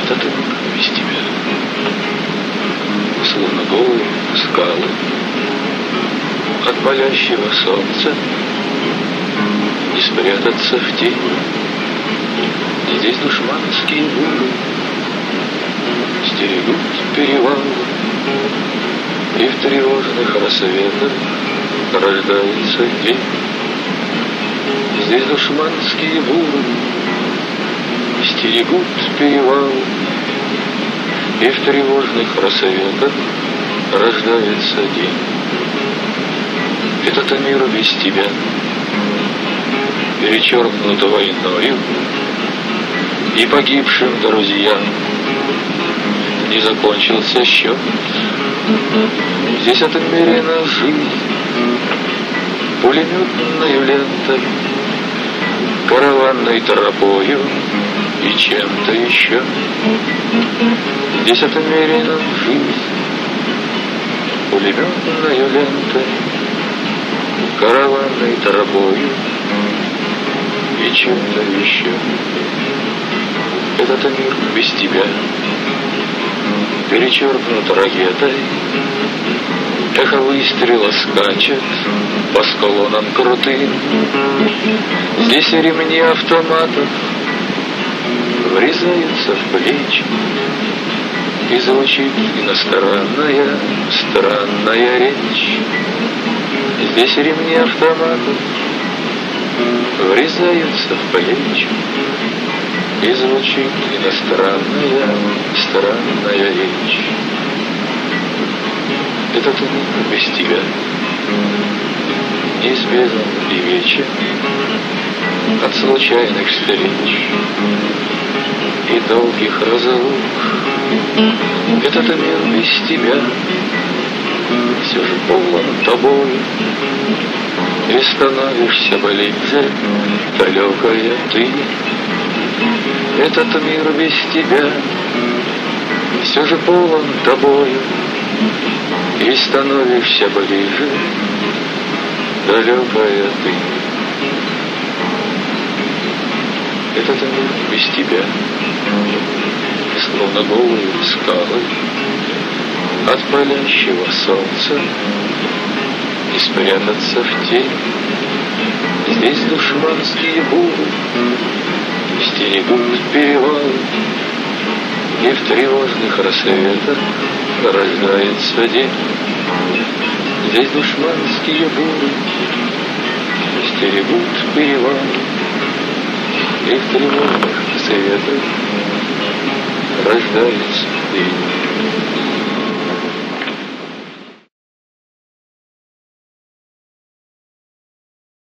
Этот мир без тебя, словно голые скалы, от палящего солнца не спрятаться в тень. Здесь душманские буры стерегут перевалы, и в тревожных рассветах рождается день. Здесь душманские буры стерегут перевалы, и в тревожных рассветах рождается день. Этот мир без тебя перечеркнут войною и погибшим друзьям не закончился счет. Здесь отмерена жизнь пулеметной лентой, караванной тропою и чем-то еще. Здесь отмерена жизнь пулеметной лентой, караванной тропою и чем-то еще. Этот мир без тебя перечеркнут ракетой, эхо выстрела скачет по склонам крутым. Здесь ремни автоматов врезаются в плечи, и звучит иностранная, странная речь. Здесь ремни автоматов врезаются в плечи, и звучит иностранная, странная речь. Этот мир без тебя неизбежен и вечен от случайных встреч и долгих разлук. Этот мир без тебя все же полон тобой, и становишься ближе, далекая ты. Этот мир без тебя все же полон тобою, и становишься ближе, далекая ты. Этот мир без тебя словно голые скалы от палящего солнца не спрятаться в тень. Здесь душманские буры стерегут перевалы, и в тревожных рассветах рождается день. Здесь душманские буры стерегут перевалы, и в тревожных рассветах рождается день.